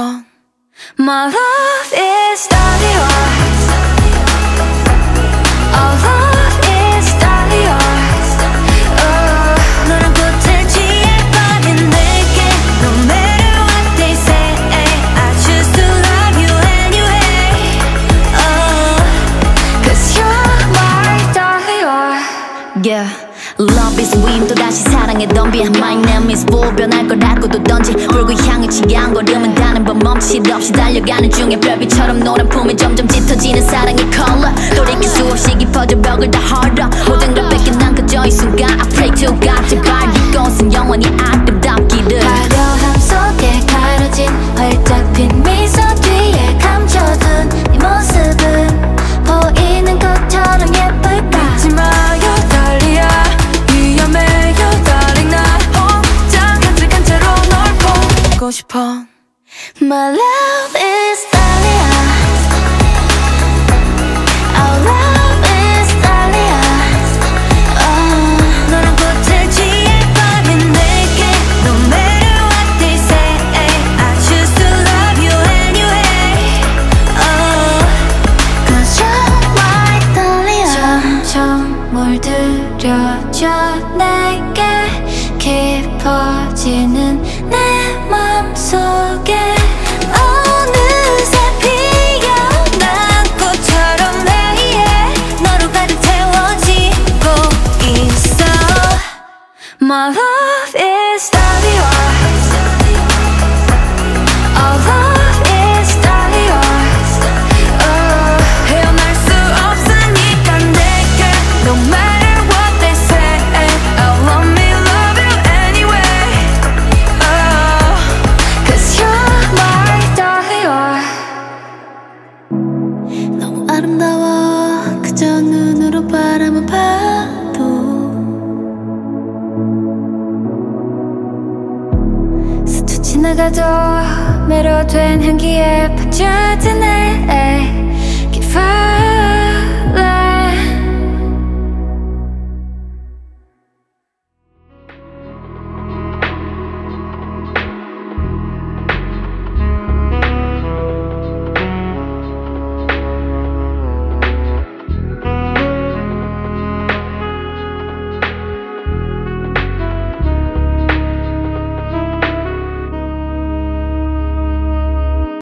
My love is all yours. Our love is all yours. 너랑 붙을 지에 빠진 내게 No matter what they say I choose to love you anyway. Cause you're my darling. Yeah. Love is win 또다시 사랑에 덤비 My name is bull 변할 거라고도 던지 불구 향해 취한 걸음은 가는 법 멈칫 없이 달려가는 중에 별빛처럼 노란 품에 점점 짙어지는 사랑의 컬러 돌이킬 수 없이 깊어져 벽을 다 헐어 모든 걸 뺏긴 난 그저 이 순간 I pray to God 제발 이곳은 영원히 아름답기를 화려함 속에 가려진 활짝 핀 미소 뒤에 감춰둔 네 모습은 보이는 것처럼 예쁠까 믿지 마요 달리야 위험해요 darling 나 혼자 간직한 채로 널 보고 싶어 My love is Dahlia. Our love is Dahlia. 너랑 붙을 지에 빠진 내게 No matter what they say I choose to love you anyway. Cause you're my Dahlia. 점점 물들여져 내게 깊어지는 내 맘속에 어느새 피어난 꽃처럼 매일 너로 가득 채워지고 있어 My love is all yours. Our love is all yours. 헤어날 수 없으니까 내게 No matter what they say I love me love you anyway. Cause you're my darling. 너무 아름다워 그저 눈으로 바라만 봐도 스쳐 지나가도 매료된 향기에 빠져드네